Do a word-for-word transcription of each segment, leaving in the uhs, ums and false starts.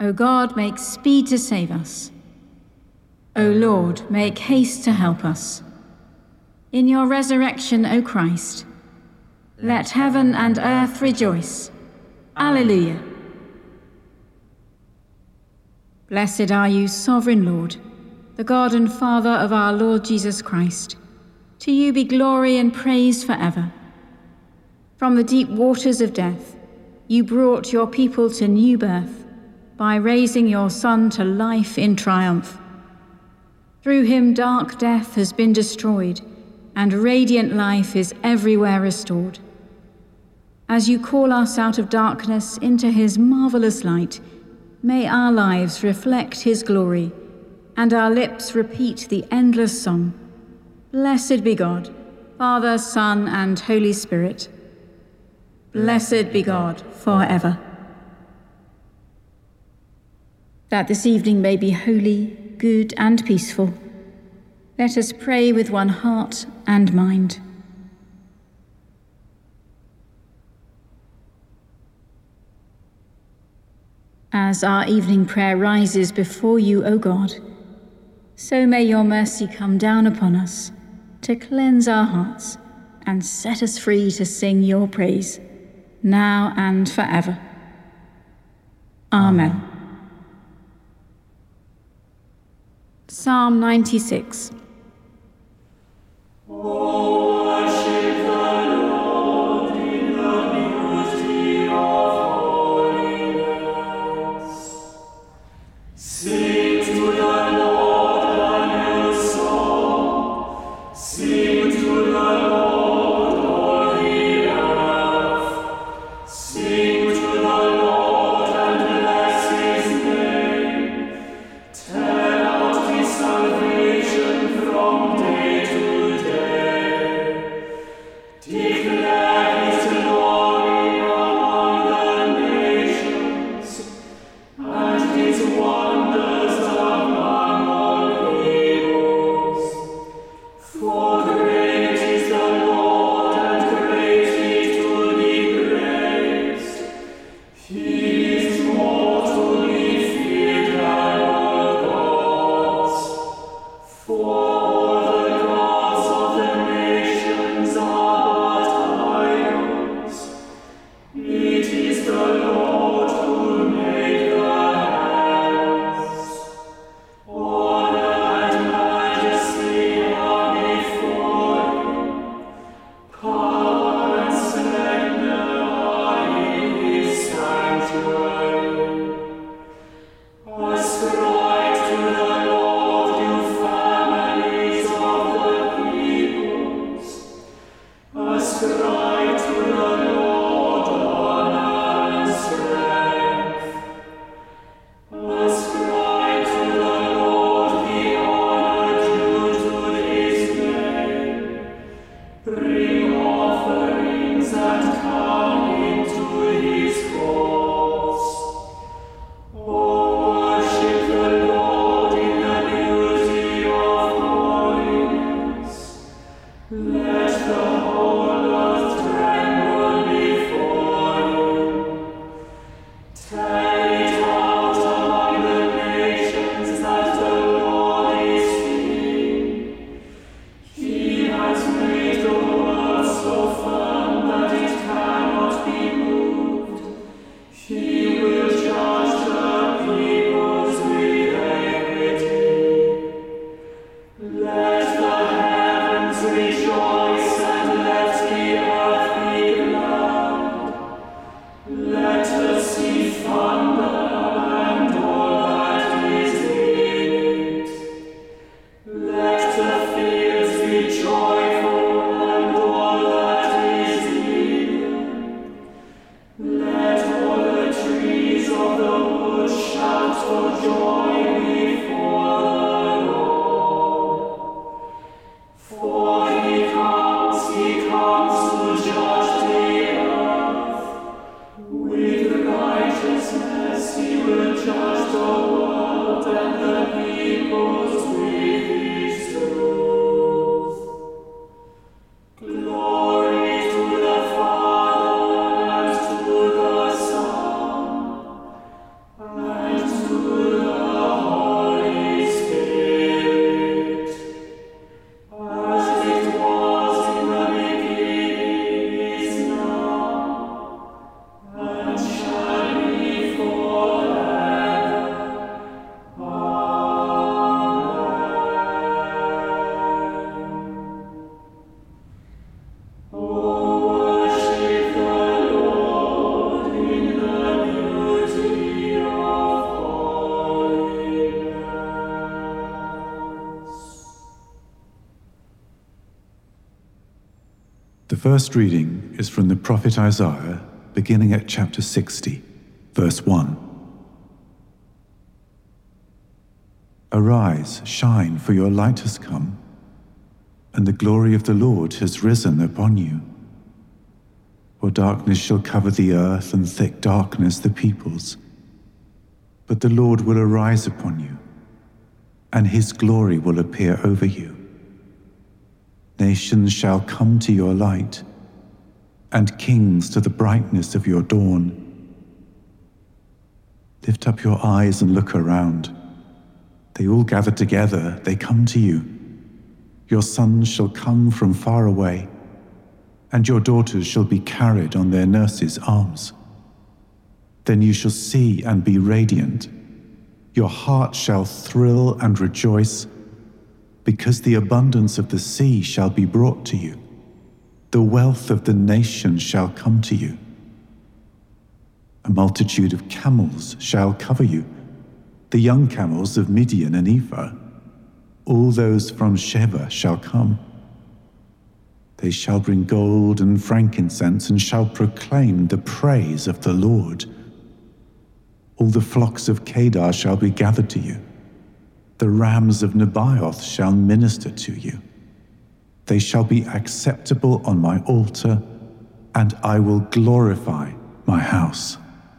O God, make speed to save us. O Lord, make haste to help us. In your resurrection, O Christ, let heaven and earth rejoice. Alleluia. Blessed are you, sovereign Lord, the God and Father of our Lord Jesus Christ. To you be glory and praise forever. From the deep waters of death, you brought your people to new birth by raising your Son to life in triumph. Through him, dark death has been destroyed, and radiant life is everywhere restored. As you call us out of darkness into his marvelous light, may our lives reflect his glory, and our lips repeat the endless song. Blessed be God, Father, Son, and Holy Spirit. Blessed be God forever. That this evening may be holy, good, and peaceful, let us pray with one heart and mind. As our evening prayer rises before you, O God, so may your mercy come down upon us to cleanse our hearts and set us free to sing your praise, now and forever. Amen. Psalm ninety-six. Amen. first reading is from the prophet Isaiah, beginning at chapter sixty, verse one. Arise, shine, for your light has come, and the glory of the Lord has risen upon you. For darkness shall cover the earth, and thick darkness the peoples. But the Lord will arise upon you, and his glory will appear over you. Nations shall come to your light, and kings to the brightness of your dawn. Lift up your eyes and look around. They all gather together, they come to you. Your sons shall come from far away, and your daughters shall be carried on their nurses' arms. Then you shall see and be radiant. Your heart shall thrill and rejoice, because the abundance of the sea shall be brought to you. The wealth of the nations shall come to you. A multitude of camels shall cover you, the young camels of Midian and Ephah. All those from Sheba shall come. They shall bring gold and frankincense and shall proclaim the praise of the Lord. All the flocks of Kedar shall be gathered to you. The rams of Nebaioth shall minister to you. They shall be acceptable on my altar, and I will glorify my house.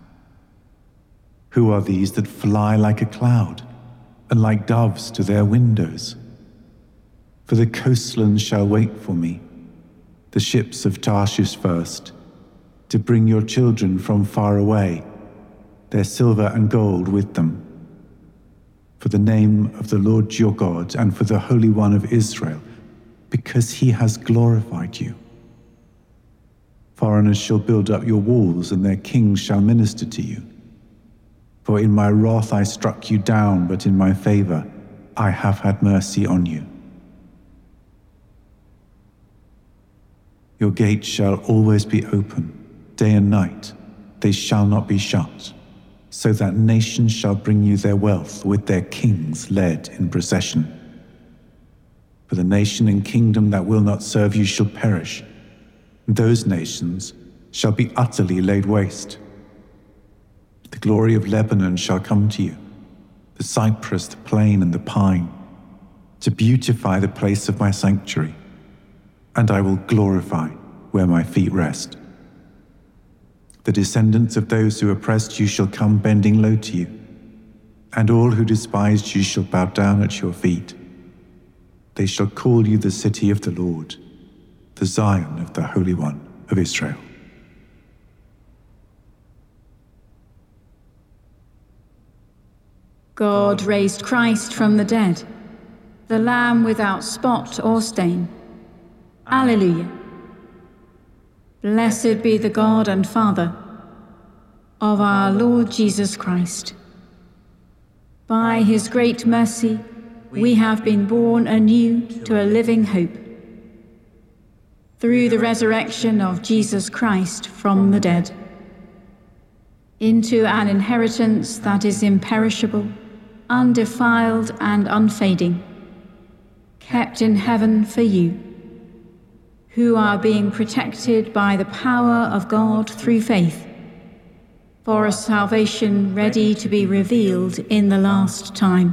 Who are these that fly like a cloud, and like doves to their windows? For the coastlands shall wait for me, the ships of Tarshish first, to bring your children from far away, their silver and gold with them. For the name of the Lord your God, and for the Holy One of Israel, because he has glorified you. Foreigners shall build up your walls, and their kings shall minister to you. For in my wrath I struck you down, but in my favor I have had mercy on you. Your gates shall always be open, day and night, they shall not be shut, so that nations shall bring you their wealth with their kings led in procession. For the nation and kingdom that will not serve you shall perish. Those nations shall be utterly laid waste. The glory of Lebanon shall come to you, the cypress, the plane, and the pine, to beautify the place of my sanctuary, and I will glorify where my feet rest. The descendants of those who oppressed you shall come bending low to you, and all who despised you shall bow down at your feet. They shall call you the city of the Lord, the Zion of the Holy One of Israel. God raised Christ from the dead, the Lamb without spot or stain. Alleluia. Blessed be the God and Father of our Lord Jesus Christ. By his great mercy, we have been born anew to a living hope, through the resurrection of Jesus Christ from the dead, into an inheritance that is imperishable, undefiled and unfading, kept in heaven for you, who are being protected by the power of God through faith, for a salvation ready to be revealed in the last time.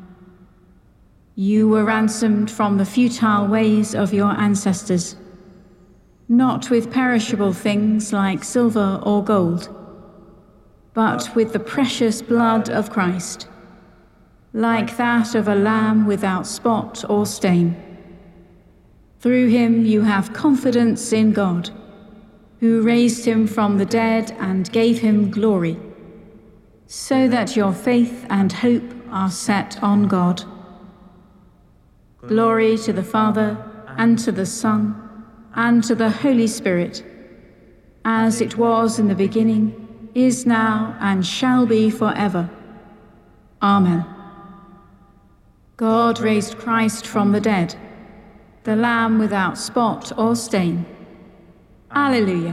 You were ransomed from the futile ways of your ancestors, not with perishable things like silver or gold, but with the precious blood of Christ, like that of a lamb without spot or stain. Through him you have confidence in God, who raised him from the dead and gave him glory, so that your faith and hope are set on God. Glory to the Father, and to the Son, and to the Holy Spirit, as it was in the beginning, is now, and shall be forever. Amen. God raised Christ from the dead, the Lamb without spot or stain. Alleluia.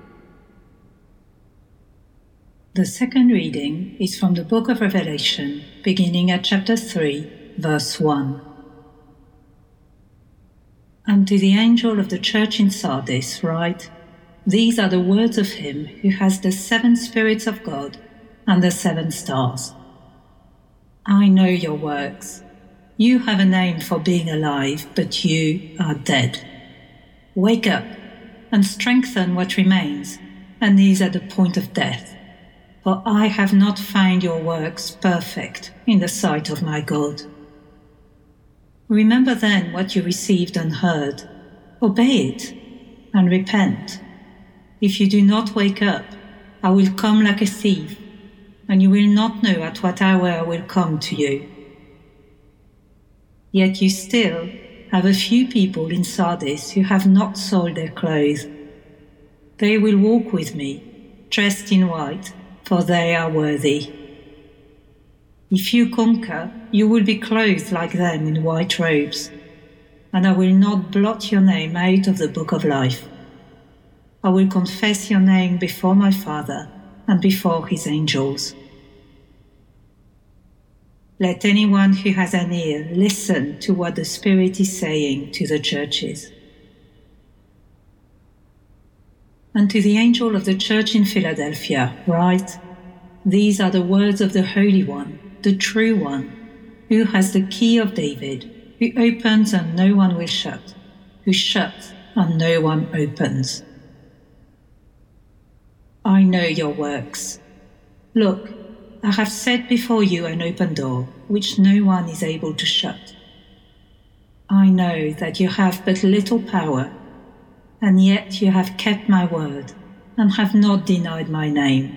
The second reading is from the book of Revelation, beginning at chapter three, verse one. And to the angel of the church in Sardis write, These are the words of him who has the seven spirits of God and the seven stars. I know your works. You have a name for being alive, but you are dead. Wake up and strengthen what remains and is at the point of death. For I have not found your works perfect in the sight of my God. Remember then what you received and heard. Obey it and repent. If you do not wake up, I will come like a thief, and you will not know at what hour I will come to you. Yet you still have a few people in Sardis who have not sold their clothes. They will walk with me, dressed in white, for they are worthy. If you conquer, you will be clothed like them in white robes, and I will not blot your name out of the book of life. I will confess your name before my Father and before his angels. Let anyone who has an ear listen to what the Spirit is saying to the churches. And to the angel of the church in Philadelphia write, These are the words of the Holy One, the true One, who has the key of David, who opens and no one will shut, who shuts and no one opens. I know your works. Look, I have set before you an open door, which no one is able to shut. I know that you have but little power, and yet you have kept my word, and have not denied my name.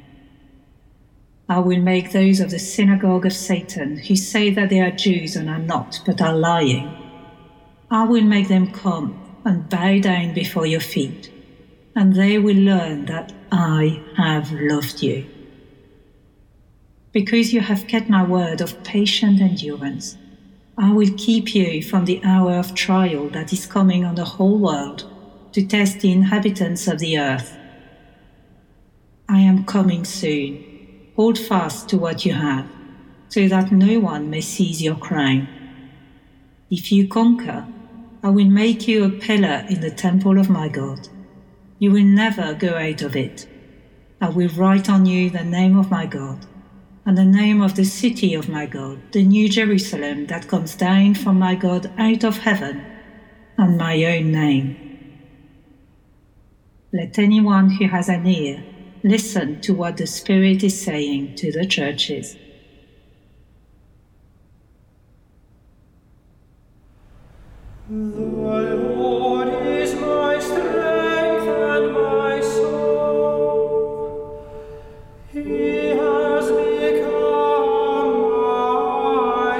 I will make those of the synagogue of Satan, who say that they are Jews and are not, but are lying. I will make them come and bow down before your feet, and they will learn that I have loved you. Because you have kept my word of patient endurance, I will keep you from the hour of trial that is coming on the whole world to test the inhabitants of the earth. I am coming soon. Hold fast to what you have, so that no one may seize your crown. If you conquer, I will make you a pillar in the temple of my God. You will never go out of it. I will write on you the name of my God, and the name of the city of my God, the new Jerusalem that comes down from my God out of heaven, and my own name. Let anyone who has an ear listen to what the Spirit is saying to the churches. The Lord is my strength and my soul. He has become my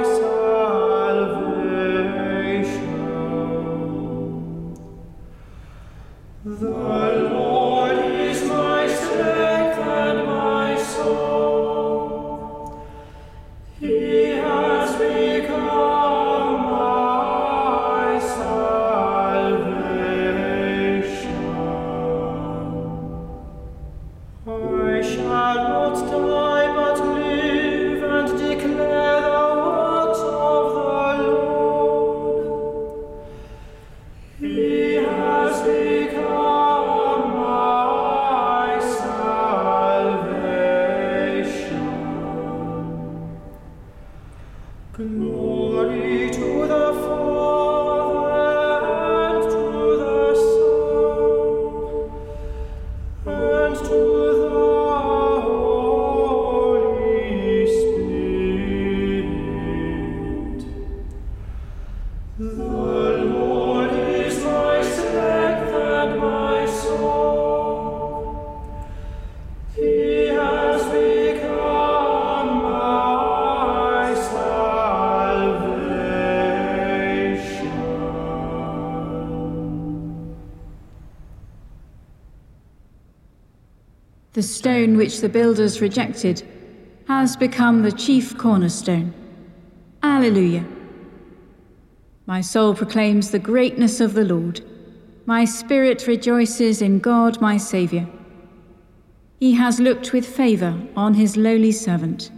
salvation. The Lord is my strength and my soul. He has become my salvation. I shall not die but live and declare the works of the Lord. He has become my salvation. Glory to the Father and to the Son and to the Holy Spirit. The Lord is my strength and my soul. He has become my salvation. The stone which the builders rejected has become the chief cornerstone. Alleluia. My soul proclaims the greatness of the Lord. My spirit rejoices in God my Saviour. He has looked with favour on his lowly servant.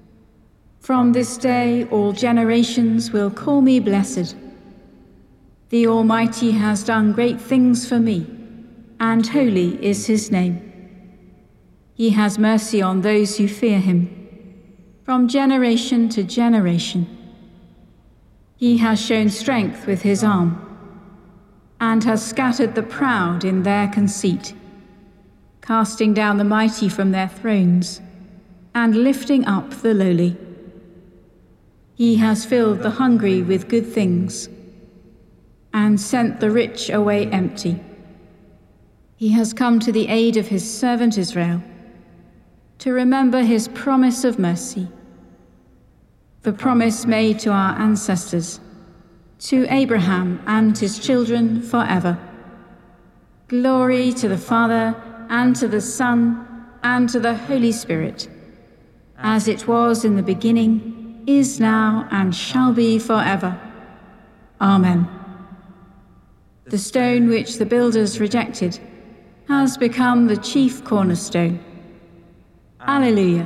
From this day all generations will call me blessed. The Almighty has done great things for me, and holy is his name. He has mercy on those who fear him, from generation to generation. He has shown strength with his arm, and has scattered the proud in their conceit, casting down the mighty from their thrones, and lifting up the lowly. He has filled the hungry with good things, and sent the rich away empty. He has come to the aid of his servant Israel, to remember his promise of mercy, the promise made to our ancestors, to Abraham and his children forever. Glory to the Father, and to the Son, and to the Holy Spirit, as it was in the beginning, is now, and shall be forever. Amen. The stone which the builders rejected has become the chief cornerstone. Alleluia.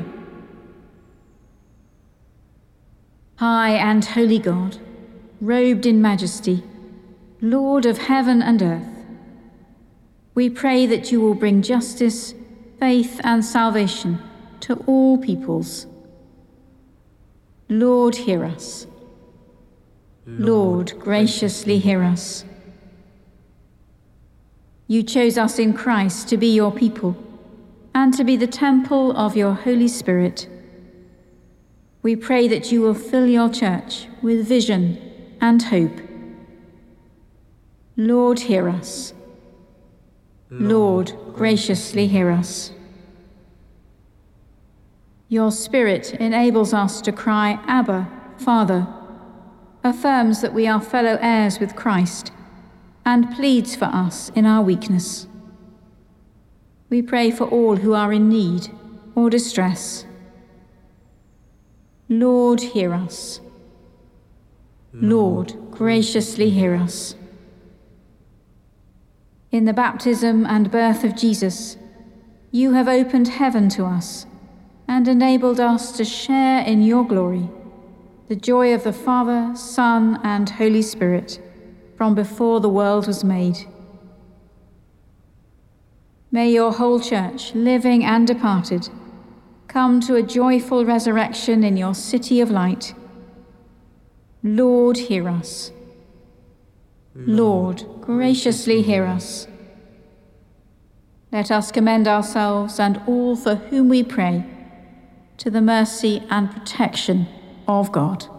High and holy God, robed in majesty, Lord of heaven and earth, we pray that you will bring justice, faith, and salvation to all peoples. Lord, hear us. Lord, graciously hear us. You chose us in Christ to be your people and to be the temple of your Holy Spirit. We pray that you will fill your church with vision and hope. Lord, hear us. Lord, graciously hear us. Your Spirit enables us to cry, Abba, Father, affirms that we are fellow heirs with Christ, and pleads for us in our weakness. We pray for all who are in need or distress. Lord, hear us. Lord, graciously hear us. In the baptism and birth of Jesus, you have opened heaven to us and enabled us to share in your glory, the joy of the Father, Son, and Holy Spirit, from before the world was made. May your whole church, living and departed, come to a joyful resurrection in your city of light. Lord, hear us. Lord, graciously hear us. Let us commend ourselves and all for whom we pray to the mercy and protection of God.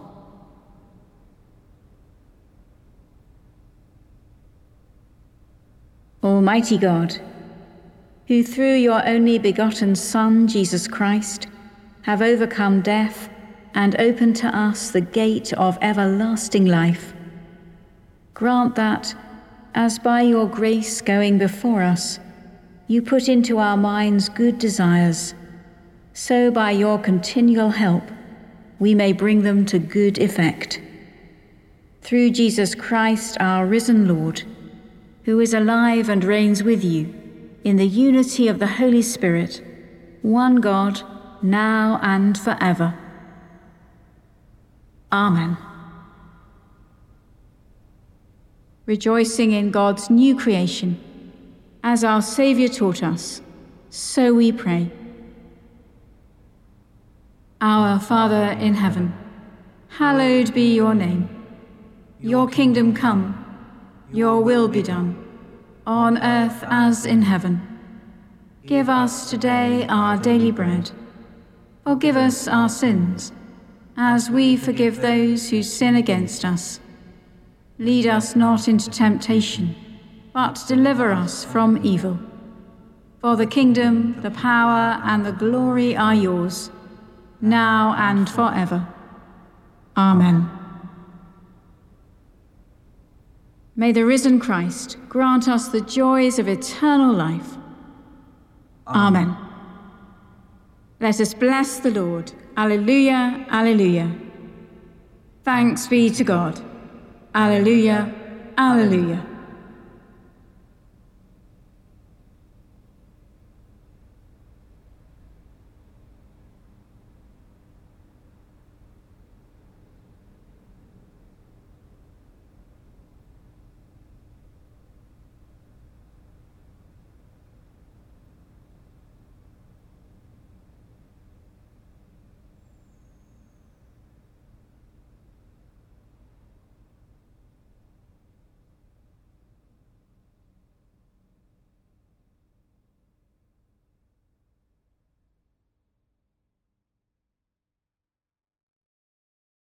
Almighty God, who through your only begotten Son, Jesus Christ, have overcome death and opened to us the gate of everlasting life, grant that, as by your grace going before us, you put into our minds good desires, so by your continual help we may bring them to good effect. Through Jesus Christ, our risen Lord, who is alive and reigns with you, in the unity of the Holy Spirit, one God, now and forever. Amen. Rejoicing in God's new creation, as our Saviour taught us, so we pray. Our Father in heaven, hallowed be your name. Your kingdom come, your will be done, on earth as in heaven. Give us today our daily bread. Forgive us our sins, as we forgive those who sin against us. Lead us not into temptation, but deliver us from evil. For the kingdom, the power, and the glory are yours, now and forever. Amen. May the risen Christ grant us the joys of eternal life. Amen. Let us bless the Lord. Alleluia, alleluia. Thanks be to God. Alleluia, alleluia.